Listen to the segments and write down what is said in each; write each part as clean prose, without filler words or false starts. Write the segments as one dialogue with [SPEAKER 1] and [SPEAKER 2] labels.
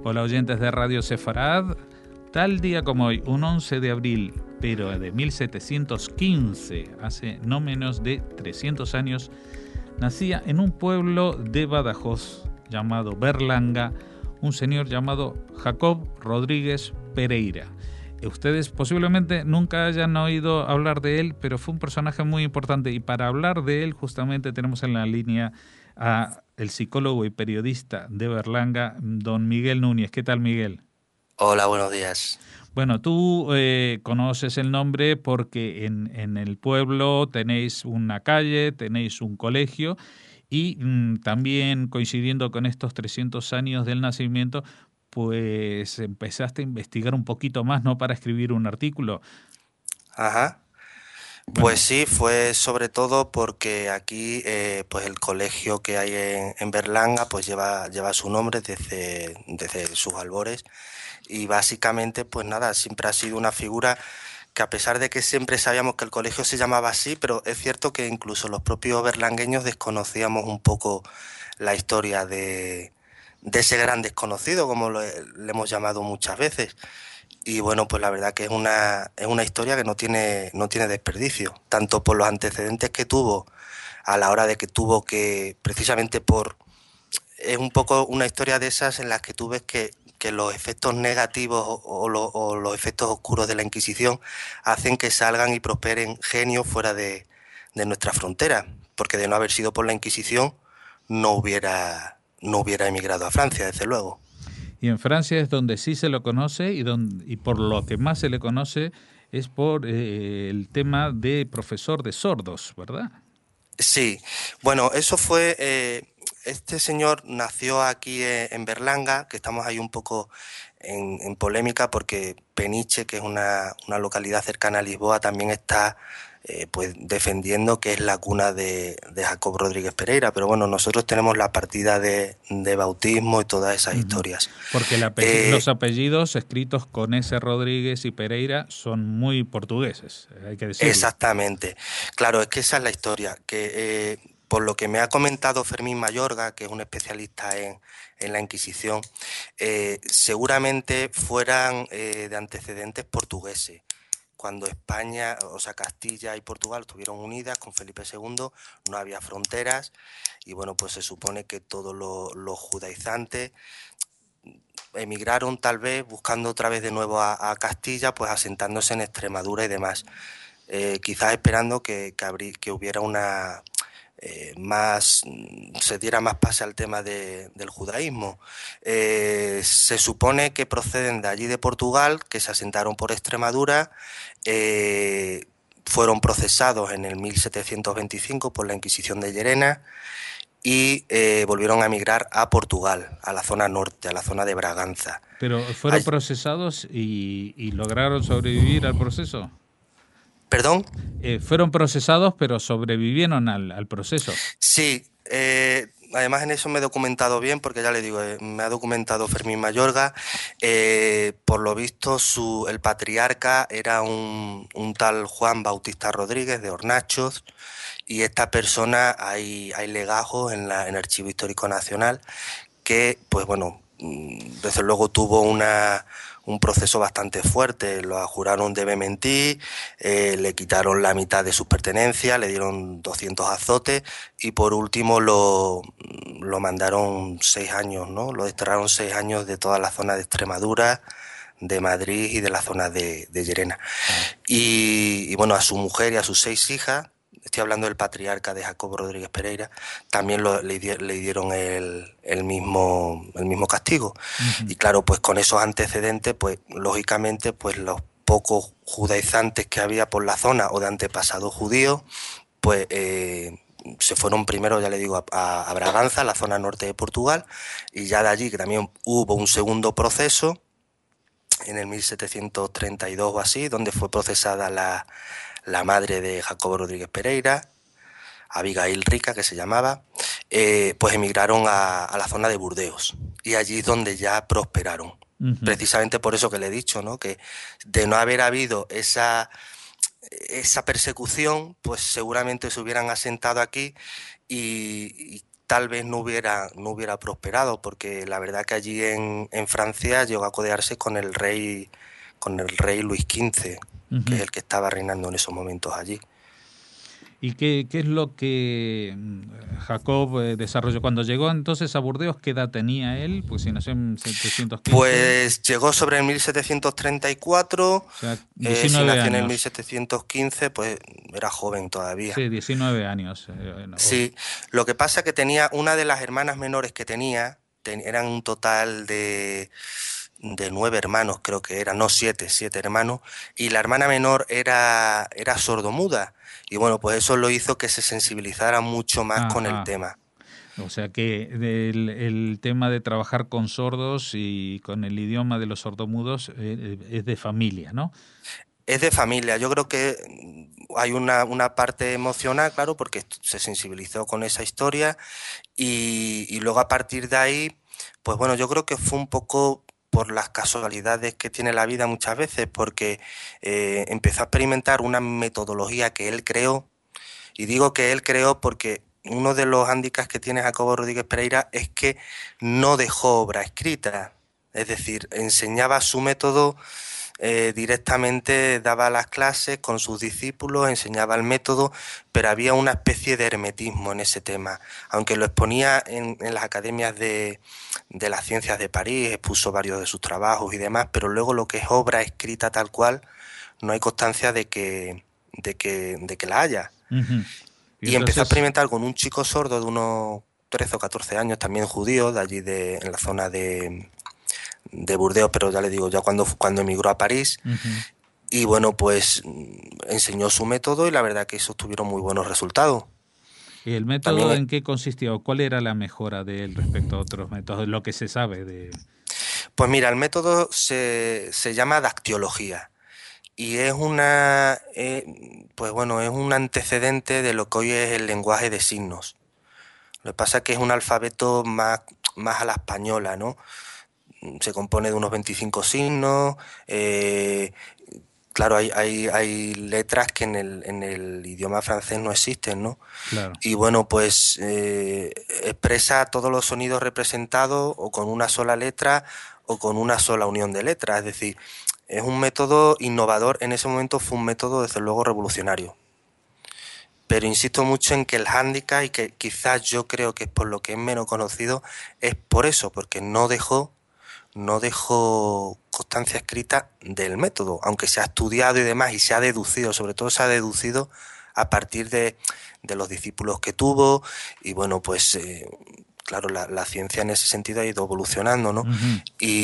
[SPEAKER 1] Hola oyentes de Radio Sefarad. Tal día como hoy, un 11 de abril, pero de 1715, hace no menos de 300 años, nacía en un pueblo de Badajoz llamado Berlanga un señor llamado Jacob Rodríguez Pereira. Ustedes posiblemente nunca hayan oído hablar de él, pero fue un personaje muy importante, y para hablar de él justamente tenemos en la línea a el psicólogo y periodista de Berlanga, don Miguel Núñez. ¿Qué tal, Miguel?
[SPEAKER 2] Hola, buenos días.
[SPEAKER 1] Bueno, tú conoces el nombre porque en el pueblo tenéis una calle, tenéis un colegio y también coincidiendo con estos 300 años del nacimiento, pues empezaste a investigar un poquito más, ¿no?, para escribir un artículo.
[SPEAKER 2] Ajá. Pues
[SPEAKER 1] Bueno,
[SPEAKER 2] sí, fue sobre todo porque aquí, pues el colegio que hay en Berlanga, pues lleva su nombre desde sus albores. Y básicamente, pues nada, siempre ha sido una figura que, a pesar de que siempre sabíamos que el colegio se llamaba así, pero es cierto que incluso los propios berlangueños desconocíamos un poco la historia de ese gran desconocido, como le hemos llamado muchas veces. Y bueno, pues la verdad que es una historia que no tiene desperdicio, tanto por los antecedentes que tuvo a la hora de que tuvo que, precisamente es un poco una historia de esas en las que tú ves que los efectos negativos o los efectos oscuros de la Inquisición hacen que salgan y prosperen genios fuera de nuestra frontera, porque de no haber sido por la Inquisición no hubiera emigrado a Francia, desde luego.
[SPEAKER 1] y en Francia es donde sí se lo conoce y por lo que más se le conoce es por el tema de profesor de sordos, ¿verdad?
[SPEAKER 2] Sí, bueno, eso fue, este señor nació aquí en Berlanga, que estamos ahí un poco en polémica porque Peniche, que es una localidad cercana a Lisboa, también está pues defendiendo que es la cuna de Jacob Rodríguez Pereira, pero bueno, nosotros tenemos la partida de bautismo y todas esas
[SPEAKER 1] Ujú.
[SPEAKER 2] historias.
[SPEAKER 1] Porque
[SPEAKER 2] Eh,
[SPEAKER 1] los apellidos escritos con S. Rodríguez y Pereira son muy portugueses, hay que decirlo.
[SPEAKER 2] Exactamente. Claro, es que esa es la historia, que por lo que me ha comentado Fermín Mayorga, que es un especialista en la Inquisición, seguramente fueran de antecedentes portugueses. Cuando España, o sea, Castilla y Portugal estuvieron unidas con Felipe II, no había fronteras y bueno, pues se supone que todos los judaizantes emigraron tal vez buscando otra vez de nuevo a Castilla, pues asentándose en Extremadura y demás. Quizás esperando que hubiera se diera más pase al tema del judaísmo. Se supone que proceden de allí de Portugal, que se asentaron por Extremadura, eh, fueron procesados en el 1725 por la Inquisición de Llerena y volvieron a emigrar a Portugal, a la zona norte, a la zona de Braganza.
[SPEAKER 1] Pero fueron
[SPEAKER 2] Ay,
[SPEAKER 1] procesados y lograron sobrevivir al proceso.
[SPEAKER 2] ¿Perdón?
[SPEAKER 1] Fueron procesados, pero sobrevivieron al proceso.
[SPEAKER 2] Sí, además en eso me he documentado bien, porque ya le digo, me ha documentado Fermín Mayorga. Por lo visto, el patriarca era un tal Juan Bautista Rodríguez de Hornachos, y esta persona hay legajos en el Archivo Histórico Nacional que, pues bueno, desde luego tuvo un proceso bastante fuerte. Lo juraron de vehementí, le quitaron la mitad de sus pertenencias, le dieron 200 azotes y por último lo mandaron 6 años, ¿no? Lo desterraron 6 años de toda la zona de Extremadura, de Madrid y de la zona de Llerena.
[SPEAKER 1] Ah.
[SPEAKER 2] Y bueno, a su mujer y a sus 6 hijas, estoy hablando del patriarca de Jacobo Rodríguez Pereira, también le dieron el mismo castigo.
[SPEAKER 1] Ujú.
[SPEAKER 2] Y claro, pues con esos antecedentes, pues lógicamente, pues los pocos judaizantes que había por la zona o de antepasados judíos, pues se fueron primero, ya le digo, a Braganza, la zona norte de Portugal, y ya de allí que también hubo un segundo proceso en el 1732 o así, donde fue procesada la madre de Jacobo Rodríguez Pereira, Abigail Rica, que se llamaba, pues emigraron a la zona de Burdeos. Y allí es donde ya prosperaron.
[SPEAKER 1] Ujú.
[SPEAKER 2] Precisamente por eso que le he dicho, ¿no? Que de no haber habido esa persecución, pues seguramente se hubieran asentado aquí y tal vez no hubiera prosperado, porque la verdad que allí en Francia llegó a codearse con el rey Luis XV, que es el que estaba reinando en esos momentos allí.
[SPEAKER 1] ¿Y qué es lo que Jacob desarrolló? Cuando llegó entonces a Burdeos, ¿qué edad tenía él? Pues si nació en 715,
[SPEAKER 2] Pues llegó sobre el 1734,
[SPEAKER 1] o sea,
[SPEAKER 2] si
[SPEAKER 1] 19
[SPEAKER 2] nació en el
[SPEAKER 1] años.
[SPEAKER 2] 1715, pues era joven todavía.
[SPEAKER 1] Sí, 19 años.
[SPEAKER 2] Sí, lo que pasa que tenía una de las hermanas menores que tenía, eran un total de 9 hermanos, creo que eran, no siete hermanos, y la hermana menor era sordomuda. Y bueno, pues eso lo hizo que se sensibilizara mucho más con el
[SPEAKER 1] Ajá.
[SPEAKER 2] tema.
[SPEAKER 1] O sea que el tema de trabajar con sordos y con el idioma de los sordomudos es de familia, ¿no?
[SPEAKER 2] Es de familia, yo creo que hay una parte emocional, claro, porque se sensibilizó con esa historia y luego a partir de ahí, pues bueno, yo creo que fue un poco por las casualidades que tiene la vida muchas veces, porque empezó a experimentar una metodología que él creó, y digo que él creó porque uno de los hándicaps que tiene Jacobo Rodríguez Pereira es que no dejó obra escrita, es decir, enseñaba su método directamente, daba las clases con sus discípulos, enseñaba el método, pero había una especie de hermetismo en ese tema. Aunque lo exponía en las academias de las ciencias de París, expuso varios de sus trabajos y demás, pero luego lo que es obra escrita tal cual, no hay constancia de que la haya.
[SPEAKER 1] Ujú. Y
[SPEAKER 2] Y empezó a
[SPEAKER 1] entonces,
[SPEAKER 2] experimentar con un chico sordo de unos 13 o 14 años, también judío, de allí en la zona de Burdeos, pero ya le digo, ya cuando emigró a París.
[SPEAKER 1] ujú.
[SPEAKER 2] Y bueno, pues enseñó su método y la verdad que esos tuvieron muy buenos resultados.
[SPEAKER 1] ¿Y el método
[SPEAKER 2] También,
[SPEAKER 1] en qué consistía o cuál era la mejora de él respecto a otros métodos? Lo que se sabe de...
[SPEAKER 2] pues mira, el método se llama dactiología y pues bueno, es un antecedente de lo que hoy es el lenguaje de signos. Lo que pasa es que es un alfabeto más a la española, ¿no? Se compone de unos 25 signos. Claro, hay letras que en el idioma francés no existen, ¿no?
[SPEAKER 1] Claro.
[SPEAKER 2] Y bueno, pues expresa todos los sonidos representados o con una sola letra o con una sola unión de letras. Es decir, es un método innovador. En ese momento fue un método, desde luego, revolucionario. Pero insisto mucho en que el hándicap, y que quizás yo creo que es por lo que es menos conocido, es por eso, porque no dejó constancia escrita del método, aunque se ha estudiado y demás, y se ha deducido, sobre todo se ha deducido a partir de los discípulos que tuvo, y bueno, pues claro, la ciencia en ese sentido ha ido evolucionando, ¿no?
[SPEAKER 1] Ujú.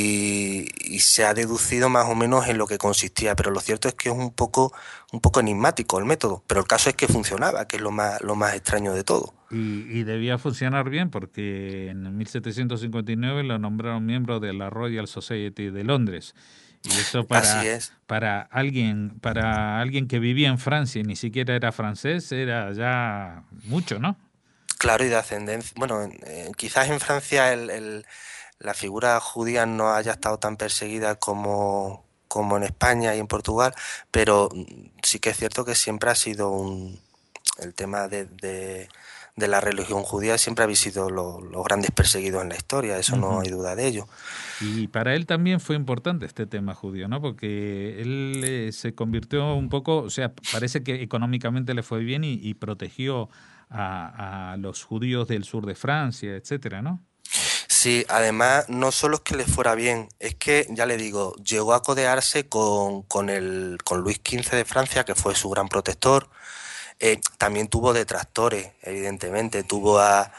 [SPEAKER 2] Y se ha deducido más o menos en lo que consistía, pero lo cierto es que es un poco enigmático el método, pero el caso es que funcionaba, que es lo más extraño de todo.
[SPEAKER 1] Y debía funcionar bien porque en 1759 lo nombraron miembro de la Royal Society de Londres. Y eso
[SPEAKER 2] Así es.
[SPEAKER 1] para alguien que vivía en Francia y ni siquiera era francés, era ya mucho, ¿no?
[SPEAKER 2] Claro, y de ascendencia. Bueno, quizás en Francia la figura judía no haya estado tan perseguida como en España y en Portugal, pero sí que es cierto que siempre ha sido el tema de la religión judía, siempre habéis sido los grandes perseguidos en la historia, eso no
[SPEAKER 1] Ujú.
[SPEAKER 2] hay duda de ello.
[SPEAKER 1] Y para él también fue importante este tema judío, ¿no? Porque él se convirtió un poco, o sea, parece que económicamente le fue bien y protegió a los judíos del sur de Francia, etcétera, ¿no?
[SPEAKER 2] Sí, además, no solo es que le fuera bien, es que, ya le digo, llegó a codearse con Luis XV de Francia, que fue su gran protector. También tuvo detractores, evidentemente. Tuvo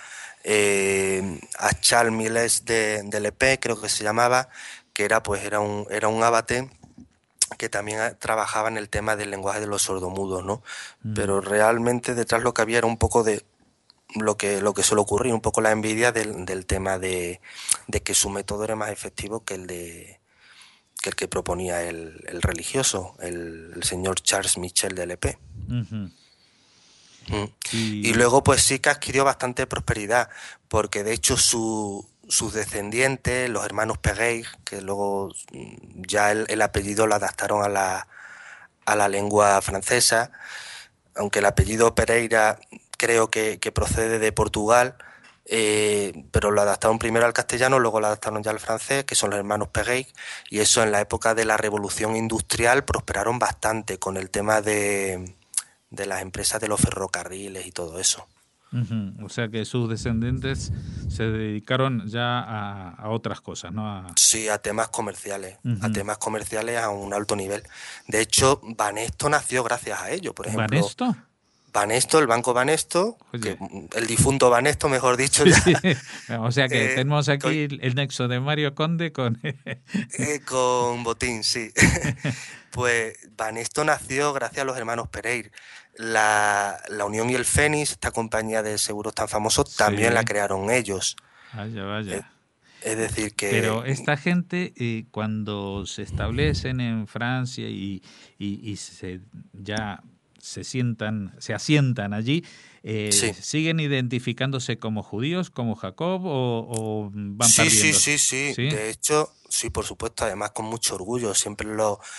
[SPEAKER 2] a Charles Miles de Lepé, creo que se llamaba, que era un abate que también trabajaba en el tema del lenguaje de los sordomudos, ¿no?
[SPEAKER 1] Mm.
[SPEAKER 2] Pero realmente detrás lo que había era un poco de lo que suele ocurrir, un poco la envidia del tema de que su método era más efectivo que el que proponía el religioso, el señor Charles Michel de Lepé.
[SPEAKER 1] Ujú.
[SPEAKER 2] Mm. Y
[SPEAKER 1] Y
[SPEAKER 2] luego pues sí que adquirió bastante prosperidad, porque de hecho sus descendientes, los hermanos Pegueir, que luego ya el apellido lo adaptaron a la lengua francesa, aunque el apellido Pereira creo que procede de Portugal, pero lo adaptaron primero al castellano, luego lo adaptaron ya al francés, que son los hermanos Perret, y eso en la época de la Revolución Industrial prosperaron bastante con el tema de las empresas de los ferrocarriles y todo eso.
[SPEAKER 1] O sea que sus descendientes se dedicaron ya a otras cosas, ¿no?
[SPEAKER 2] Sí, a temas comerciales a un alto nivel. De hecho, Banesto nació gracias a ello, por ejemplo.
[SPEAKER 1] ¿Banesto?
[SPEAKER 2] Banesto, el Banco Banesto,
[SPEAKER 1] Oye.
[SPEAKER 2] el difunto Banesto, mejor dicho,
[SPEAKER 1] Sí,
[SPEAKER 2] ya.
[SPEAKER 1] sí. O sea que tenemos
[SPEAKER 2] Que
[SPEAKER 1] aquí el nexo de Mario Conde con...
[SPEAKER 2] con Botín, sí. Pues Banesto nació gracias a los hermanos Pereira. La Unión y el Fénix, esta compañía de seguros tan famosos, también la
[SPEAKER 1] Sí,
[SPEAKER 2] crearon ellos.
[SPEAKER 1] vaya,
[SPEAKER 2] Es,
[SPEAKER 1] vaya.
[SPEAKER 2] es decir,
[SPEAKER 1] Pero
[SPEAKER 2] que
[SPEAKER 1] esta gente, cuando se establecen en Francia y ya se asientan allí,
[SPEAKER 2] sí,
[SPEAKER 1] ¿siguen identificándose como judíos, como Jacob, o van
[SPEAKER 2] sí, sí,
[SPEAKER 1] perdiendo?
[SPEAKER 2] sí, sí.
[SPEAKER 1] ¿Sí?
[SPEAKER 2] De hecho, sí, por supuesto, además con mucho orgullo. Siempre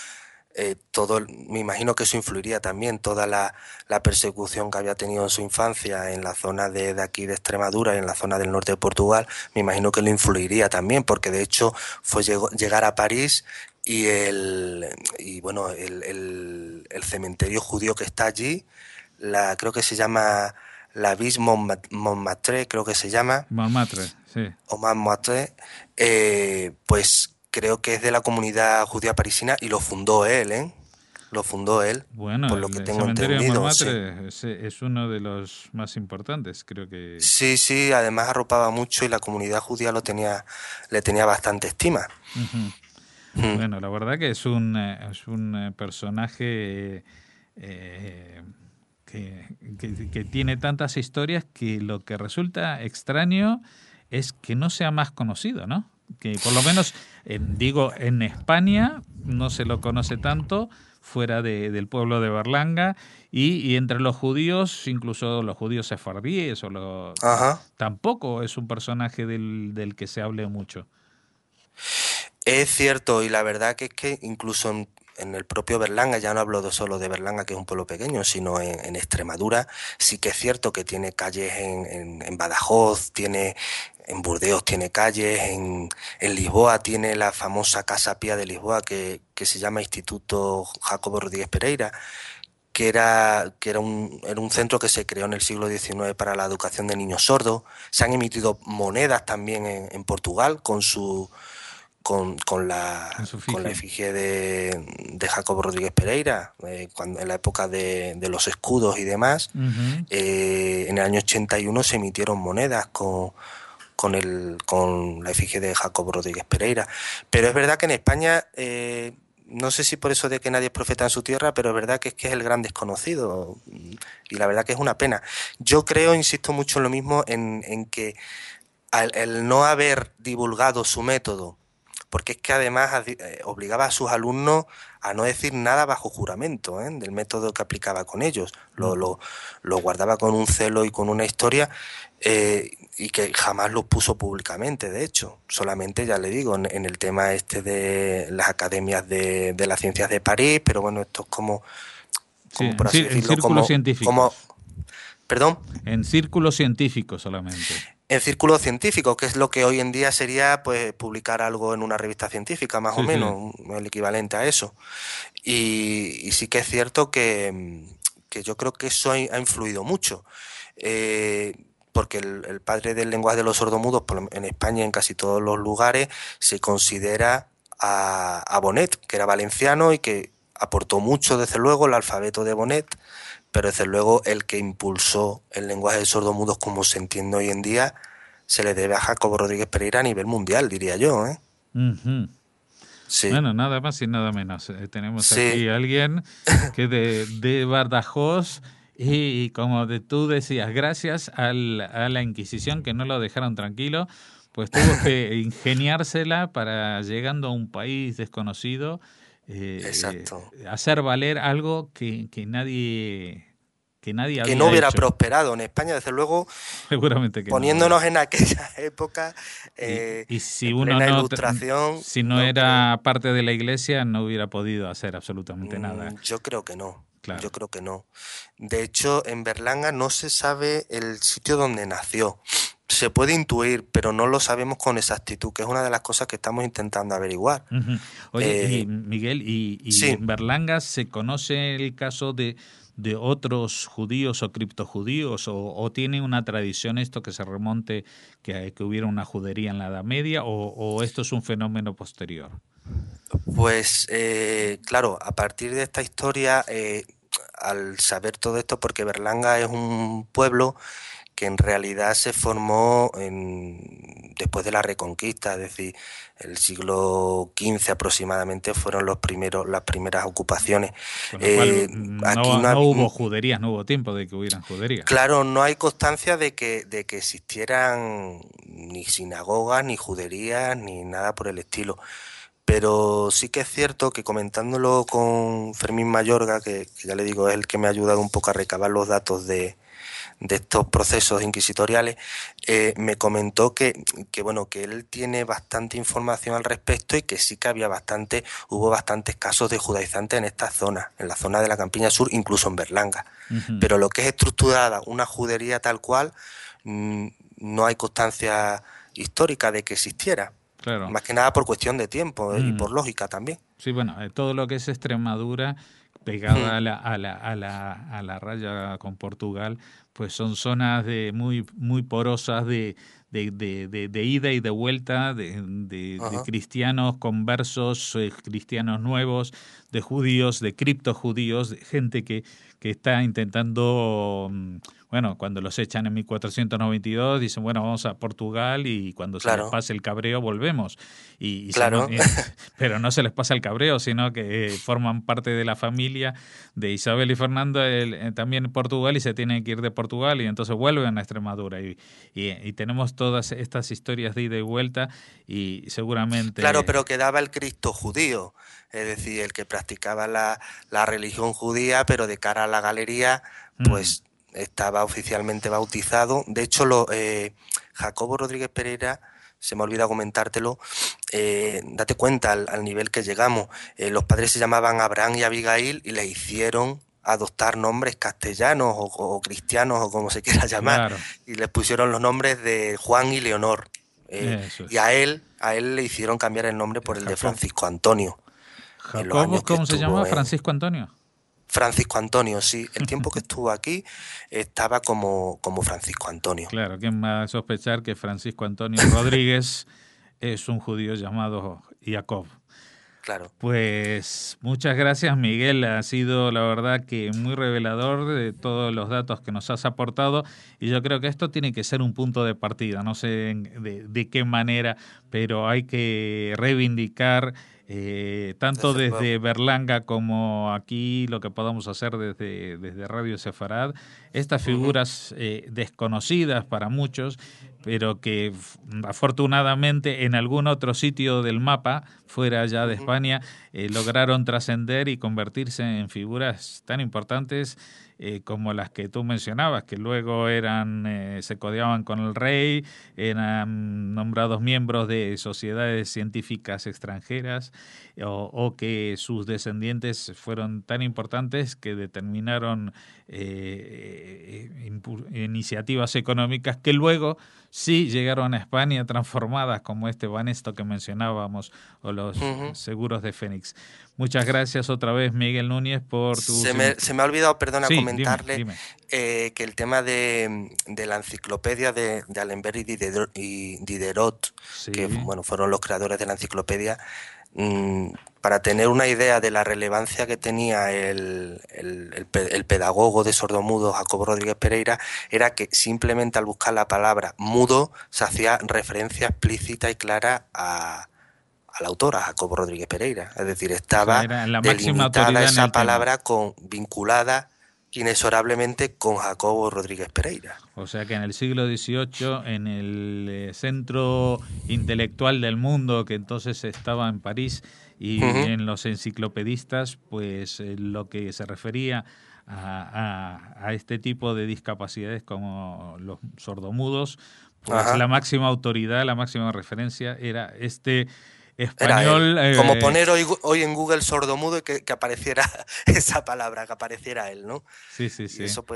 [SPEAKER 2] me imagino que eso influiría también, toda la persecución que había tenido en su infancia en la zona de aquí de Extremadura y en la zona del norte de Portugal, me imagino que le influiría también, porque de hecho fue llegar a París y bueno, el cementerio judío que está allí, creo que se llama la Vis Montmartre, creo que se llama,
[SPEAKER 1] Montmartre, sí.
[SPEAKER 2] o Montmartre, pues creo que es de la comunidad judía parisina y lo fundó él, ¿eh? Lo fundó él,
[SPEAKER 1] Bueno,
[SPEAKER 2] por lo que
[SPEAKER 1] el
[SPEAKER 2] tengo
[SPEAKER 1] cementerio de
[SPEAKER 2] entendido, sí.
[SPEAKER 1] Montmartre es uno de los más importantes, creo que...
[SPEAKER 2] Sí, sí, además arropaba mucho y la comunidad judía le tenía bastante estima.
[SPEAKER 1] Ujú.
[SPEAKER 2] Mm.
[SPEAKER 1] Bueno, la verdad que es un personaje eh, que tiene tantas historias que lo que resulta extraño es que no sea más conocido, ¿no? Que por lo menos, digo, en España no se lo conoce tanto fuera del pueblo de Berlanga y entre los judíos, incluso los judíos sefardíes
[SPEAKER 2] Ajá.
[SPEAKER 1] tampoco es un personaje del que se hable mucho.
[SPEAKER 2] Es cierto, y la verdad que es que incluso en el propio Berlanga, ya no hablo solo de Berlanga, que es un pueblo pequeño, sino en Extremadura, sí que es cierto que tiene calles en Badajoz, en Burdeos tiene calles, en Lisboa tiene la famosa Casa Pía de Lisboa que se llama Instituto Jacobo Rodríguez Pereira, era un centro que se creó en el siglo XIX para la educación de niños sordos. Se han emitido monedas también en Portugal
[SPEAKER 1] Con su
[SPEAKER 2] con la
[SPEAKER 1] figie.
[SPEAKER 2] efigie de Jacobo Rodríguez Pereira, en la época de los escudos y demás.
[SPEAKER 1] Ujú.
[SPEAKER 2] En el año 81 se emitieron monedas con la efigie de Jacobo Rodríguez Pereira. Pero es verdad que en España, no sé si por eso de que nadie es profeta en su tierra, pero es verdad que es el gran desconocido. Y la verdad que es una pena. Yo creo, insisto mucho en lo mismo, en que el no haber divulgado su método, porque es que además obligaba a sus alumnos a no decir nada bajo juramento, del método que aplicaba con ellos. Lo guardaba con un celo y con una historia, y que jamás lo puso públicamente, de hecho. Solamente, ya le digo, en el tema este de las academias de las ciencias de París, pero bueno, esto es
[SPEAKER 1] Sí,
[SPEAKER 2] como por así
[SPEAKER 1] en
[SPEAKER 2] decirlo,
[SPEAKER 1] círculos
[SPEAKER 2] como,
[SPEAKER 1] científicos.
[SPEAKER 2] perdón.
[SPEAKER 1] En círculos científicos solamente.
[SPEAKER 2] En círculos científicos, que es lo que hoy en día sería pues publicar algo en una revista científica, más o
[SPEAKER 1] Sí, sí.
[SPEAKER 2] menos, el equivalente a eso. Y sí que es cierto que yo creo que eso ha influido mucho. Porque el padre del lenguaje de los sordomudos, en España y en casi todos los lugares, se considera a Bonet, que era valenciano y que aportó mucho, desde luego, el alfabeto de Bonet, pero desde luego el que impulsó el lenguaje de sordomudos como se entiende hoy en día se le debe a Jacobo Rodríguez Pereira a nivel mundial, diría yo, ¿eh?
[SPEAKER 1] Ujú.
[SPEAKER 2] Sí,
[SPEAKER 1] Bueno, nada más y nada menos. Tenemos
[SPEAKER 2] sí,
[SPEAKER 1] aquí a alguien que de Badajoz y como tú decías, gracias a la Inquisición que no lo dejaron tranquilo, pues tuvo que ingeniársela para, llegando a un país desconocido,
[SPEAKER 2] exacto.
[SPEAKER 1] hacer valer algo que nadie
[SPEAKER 2] Que no
[SPEAKER 1] había
[SPEAKER 2] hubiera
[SPEAKER 1] hecho.
[SPEAKER 2] prosperado en España, desde luego,
[SPEAKER 1] Seguramente que no.
[SPEAKER 2] poniéndonos en aquella época,
[SPEAKER 1] Y si
[SPEAKER 2] en
[SPEAKER 1] uno
[SPEAKER 2] plena ilustración,
[SPEAKER 1] si no
[SPEAKER 2] no creo.
[SPEAKER 1] era parte de la iglesia, no hubiera podido hacer absolutamente nada.
[SPEAKER 2] Yo creo que no,
[SPEAKER 1] Claro.
[SPEAKER 2] yo creo que no. De hecho, en Berlanga no se sabe el sitio donde nació. se puede intuir, pero no lo sabemos con exactitud, que es una de las cosas que estamos intentando averiguar.
[SPEAKER 1] Ujú. Oye, y Miguel, y
[SPEAKER 2] Sí,
[SPEAKER 1] en Berlanga se conoce el caso de otros judíos o criptojudíos, o tiene una tradición esto que se remonte que hubiera una judería en la Edad Media, o esto es un fenómeno posterior.
[SPEAKER 2] pues claro, a partir de esta historia, al saber todo esto, porque Berlanga es un pueblo que en realidad se formó después de la Reconquista, es decir, el siglo XV aproximadamente fueron las primeras ocupaciones.
[SPEAKER 1] Con lo cual
[SPEAKER 2] Eh, Aquí no
[SPEAKER 1] no
[SPEAKER 2] había,
[SPEAKER 1] hubo juderías, no hubo tiempo de que hubieran juderías.
[SPEAKER 2] claro, no hay constancia de que existieran ni sinagogas, ni juderías, ni nada por el estilo. Pero sí que es cierto que comentándolo con Fermín Mayorga, que ya le digo, es el que me ha ayudado un poco a recabar los datos de estos procesos inquisitoriales, me comentó bueno, que él tiene bastante información al respecto y que sí que hubo bastantes casos de judaizantes en esta zona, en la zona de la Campiña Sur, incluso en Berlanga.
[SPEAKER 1] Ujú.
[SPEAKER 2] Pero lo que es estructurada una judería tal cual, no hay constancia histórica de que existiera.
[SPEAKER 1] Claro.
[SPEAKER 2] Más que nada por cuestión de tiempo y
[SPEAKER 1] Mm.
[SPEAKER 2] por lógica también.
[SPEAKER 1] Sí, bueno, todo lo que es Extremadura
[SPEAKER 2] Mm,
[SPEAKER 1] pegada a la raya con Portugal, pues son zonas muy porosas de ida y de vuelta, de
[SPEAKER 2] ajá,
[SPEAKER 1] cristianos conversos, cristianos nuevos, de judíos, de criptojudíos, de gente que está intentando, bueno, cuando los echan en 1492, dicen, bueno, vamos a Portugal y cuando se les
[SPEAKER 2] claro,
[SPEAKER 1] pase el cabreo volvemos.
[SPEAKER 2] claro,
[SPEAKER 1] Pero no se les pasa el cabreo, sino que forman parte de la familia de Isabel y Fernando también en Portugal y se tienen que ir de Portugal y entonces vuelven a Extremadura. Y tenemos todas estas historias de ida y vuelta y
[SPEAKER 2] claro,
[SPEAKER 1] seguramente...
[SPEAKER 2] pero quedaba el Cristo judío, es decir, el que practicaba la religión judía, pero de cara a la galería,
[SPEAKER 1] Mm,
[SPEAKER 2] pues estaba oficialmente bautizado. De hecho, Jacobo Rodríguez Pereira, se me olvida comentártelo, date cuenta al nivel que llegamos. Los padres se llamaban Abraham y Abigail y le hicieron adoptar nombres castellanos o cristianos o como se quiera llamar,
[SPEAKER 1] claro,
[SPEAKER 2] y les pusieron los nombres de Juan y Leonor.
[SPEAKER 1] eso
[SPEAKER 2] Y
[SPEAKER 1] es.
[SPEAKER 2] a él le hicieron cambiar el nombre por el de
[SPEAKER 1] Jacob,
[SPEAKER 2] Francisco Antonio en los
[SPEAKER 1] Jacobo,
[SPEAKER 2] años que
[SPEAKER 1] ¿cómo se
[SPEAKER 2] estuvo
[SPEAKER 1] llama?
[SPEAKER 2] en
[SPEAKER 1] Francisco Antonio.
[SPEAKER 2] Francisco Antonio, sí, el tiempo que estuvo aquí estaba como Francisco Antonio,
[SPEAKER 1] Claro, ¿quién va a sospechar que Francisco Antonio Rodríguez es un judío llamado Jacob?
[SPEAKER 2] claro.
[SPEAKER 1] Pues muchas gracias, Miguel. Ha sido la verdad que muy revelador de todos los datos que nos has aportado y yo creo que esto tiene que ser un punto de partida. No sé de qué manera, pero hay que reivindicar tanto
[SPEAKER 2] Desde
[SPEAKER 1] desde
[SPEAKER 2] luego.
[SPEAKER 1] Berlanga como aquí lo que podamos hacer desde Radio Sefarad, estas
[SPEAKER 2] Ujú,
[SPEAKER 1] figuras desconocidas para muchos, pero que afortunadamente en algún otro sitio del mapa, fuera ya de
[SPEAKER 2] ujú.
[SPEAKER 1] España, lograron trascender y convertirse en figuras tan importantes como las que tú mencionabas, que luego se codeaban con el rey, eran nombrados miembros de sociedades científicas extranjeras, o que sus descendientes fueron tan importantes que determinaron iniciativas económicas que luego sí llegaron a España transformadas como este Banesto que mencionábamos o los
[SPEAKER 2] Ujú.
[SPEAKER 1] seguros de Fénix. Muchas gracias otra vez, Miguel Núñez, por tus...
[SPEAKER 2] Se me ha olvidado, perdona,
[SPEAKER 1] Sí, dime,
[SPEAKER 2] comentarle
[SPEAKER 1] dime.
[SPEAKER 2] que el tema de la enciclopedia de Alembert y Diderot, que
[SPEAKER 1] Sí.
[SPEAKER 2] bueno, fueron los creadores de la enciclopedia, para tener una idea de la relevancia que tenía el pedagogo de sordomudos Jacobo Rodríguez Pereira, era que simplemente al buscar la palabra mudo se hacía referencia explícita y clara al autor, a Jacobo Rodríguez Pereira. Es decir,
[SPEAKER 1] O sea,
[SPEAKER 2] estaba
[SPEAKER 1] era la máxima
[SPEAKER 2] delimitada
[SPEAKER 1] autoridad en
[SPEAKER 2] esa
[SPEAKER 1] el tema.
[SPEAKER 2] palabra vinculada inexorablemente con Jacobo Rodríguez Pereira.
[SPEAKER 1] O sea que en el siglo XVIII, en el centro intelectual del mundo, que entonces estaba en París, y
[SPEAKER 2] Ujú,
[SPEAKER 1] en los enciclopedistas, pues lo que se refería a este tipo de discapacidades como los sordomudos, pues la
[SPEAKER 2] ajá.
[SPEAKER 1] máxima autoridad, la máxima referencia era este
[SPEAKER 2] Era él.
[SPEAKER 1] español.
[SPEAKER 2] Como poner hoy en Google sordomudo y que apareciera esa palabra, que apareciera él, ¿no?
[SPEAKER 1] Sí, sí,
[SPEAKER 2] Y
[SPEAKER 1] sí.
[SPEAKER 2] eso pues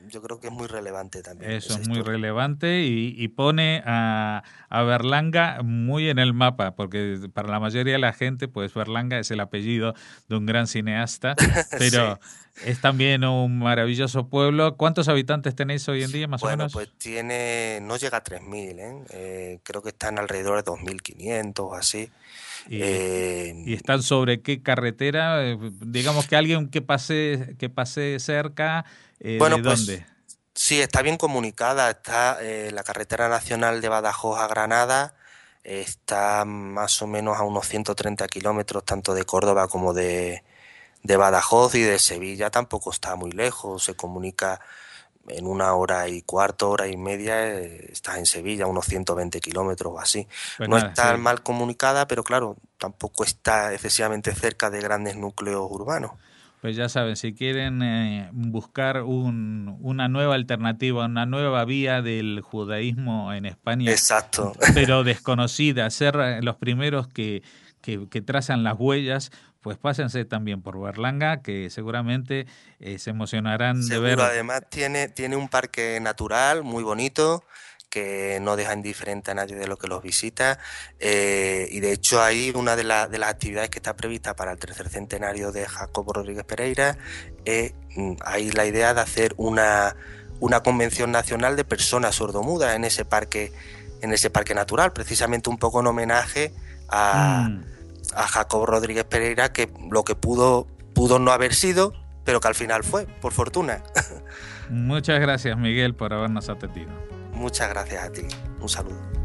[SPEAKER 2] yo creo que es muy relevante también.
[SPEAKER 1] Eso
[SPEAKER 2] esa
[SPEAKER 1] es muy
[SPEAKER 2] historia.
[SPEAKER 1] relevante y pone a Berlanga muy en el mapa, porque para la mayoría de la gente, pues Berlanga es el apellido de un gran cineasta,
[SPEAKER 2] Sí.
[SPEAKER 1] pero es también un maravilloso pueblo. ¿Cuántos habitantes tenéis hoy en día, más o
[SPEAKER 2] Bueno, pues
[SPEAKER 1] menos?
[SPEAKER 2] no llega a 3.000, ¿eh? Creo que están alrededor de 2.500 o así.
[SPEAKER 1] Y, y
[SPEAKER 2] Eh,
[SPEAKER 1] están sobre qué carretera. Digamos que alguien que pase cerca, ¿de
[SPEAKER 2] bueno, pues
[SPEAKER 1] dónde?
[SPEAKER 2] sí, está bien comunicada. Está la carretera nacional de Badajoz a Granada, está más o menos a unos 130 kilómetros, tanto de Córdoba como de Badajoz, y de Sevilla tampoco está muy lejos. Se comunica en 1 hora y cuarto, hora y media, estás en Sevilla, unos 120 kilómetros o así.
[SPEAKER 1] Pues
[SPEAKER 2] No
[SPEAKER 1] nada,
[SPEAKER 2] está
[SPEAKER 1] sí.
[SPEAKER 2] mal comunicada, pero claro, tampoco está excesivamente cerca de grandes núcleos urbanos.
[SPEAKER 1] Pues ya saben, si quieren buscar una nueva alternativa, una nueva vía del judaísmo en España,
[SPEAKER 2] Exacto.
[SPEAKER 1] pero desconocida, ser los primeros que trazan las huellas, pues pásense también por Berlanga, que seguramente se emocionarán de
[SPEAKER 2] Seguro,
[SPEAKER 1] ver.
[SPEAKER 2] además tiene un parque natural muy bonito que no deja indiferente a nadie de lo que los visita, y de hecho ahí una de las actividades que está prevista para el tercer centenario de Jacobo Rodríguez Pereira es hay la idea de hacer una convención nacional de personas sordomudas en ese parque natural, precisamente un poco en homenaje a,
[SPEAKER 1] Mm,
[SPEAKER 2] a Jacobo Rodríguez Pereira, que lo que pudo no haber sido, pero que al final fue, por fortuna.
[SPEAKER 1] muchas gracias, Miguel, por habernos atendido.
[SPEAKER 2] Muchas gracias a ti. Un saludo.